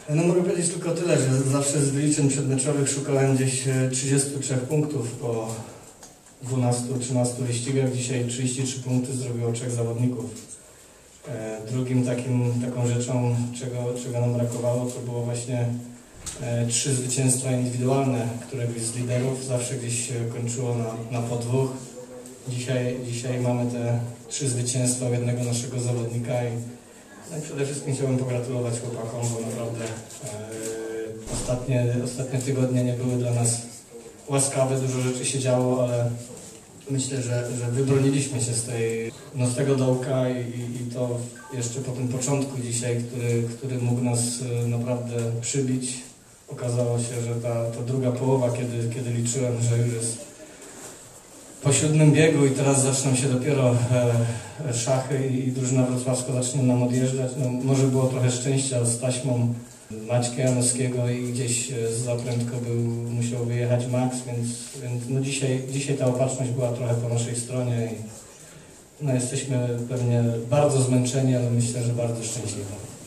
No mogę powiedzieć tylko tyle, że zawsze z wyliczeń przedmeczowych szukałem gdzieś 33 punktów po 12-13 wyścigach. Dzisiaj 33 punkty zrobiło 3 zawodników. Drugim taką rzeczą, czego nam brakowało, to było właśnie 3 zwycięstwa indywidualne któregoś z liderów. Zawsze gdzieś się kończyło na po 2. Dzisiaj mamy te 3 zwycięstwa u jednego naszego zawodnika i przede wszystkim chciałbym pogratulować chłopakom, bo naprawdę ostatnie tygodnie nie były dla nas łaskawe, dużo rzeczy się działo, ale myślę, że wybroniliśmy się z tego dołka i to jeszcze po tym początku dzisiaj, który mógł nas naprawdę przybić. Okazało się, że ta druga połowa, kiedy liczyłem, że już jest po 7. biegu i teraz zaczną się dopiero szachy i drużyna wrocławska zacznie nam odjeżdżać. No, może było trochę szczęścia z taśmą Maćka Janowskiego i gdzieś za prędko musiał wyjechać Max, więc no dzisiaj ta opatrzność była trochę po naszej stronie i no jesteśmy pewnie bardzo zmęczeni, ale myślę, że bardzo szczęśliwi.